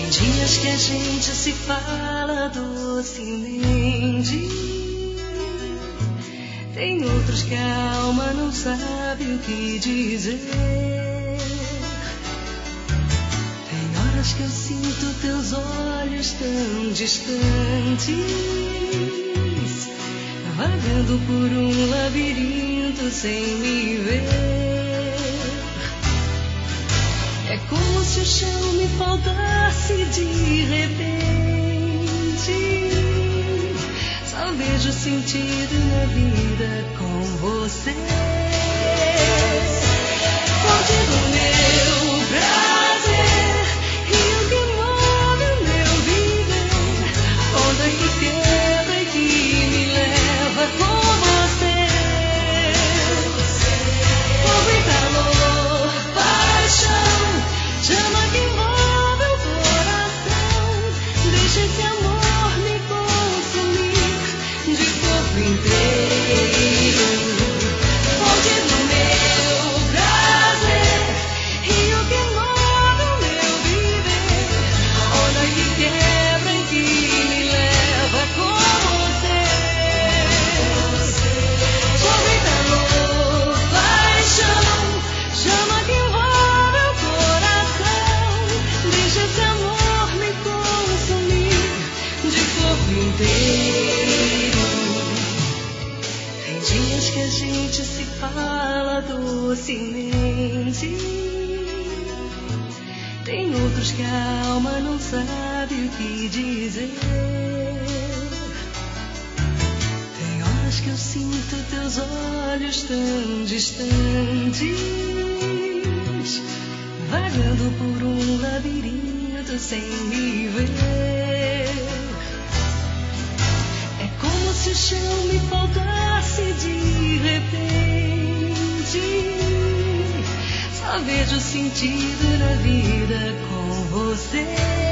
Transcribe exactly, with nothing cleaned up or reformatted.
Tem dias que a gente se fala docemente, tem outros que a alma não sabe o que dizer. Tem horas que eu sinto teus olhos tão distantes, vagando por um labirinto sem me ver. É como se o chão me faltasse de repente. Só vejo sentido na vida com você. Fonte do meu prazer, rio que move o meu viver, onda que quebra e que me leva com você. Fogo e calor, paixão, chama que envolve o coração. Deixa esse amor me consumir de corpo inteiro. Fonte do meu prazer, rio que move o meu viver, onda que quebra e que me leva com você. Fogo e calor, paixão, chama que envolve o coração. Deixa esse amor me consumir de corpo inteiro. Tem dias que a gente se fala docemente, tem outros que a alma não sabe o que dizer. Tem horas que eu sinto teus olhos tão distantes, vagando por um labirinto sem me ver. É como se o chão me faltasse de repente. Só vejo sentido na vida com você.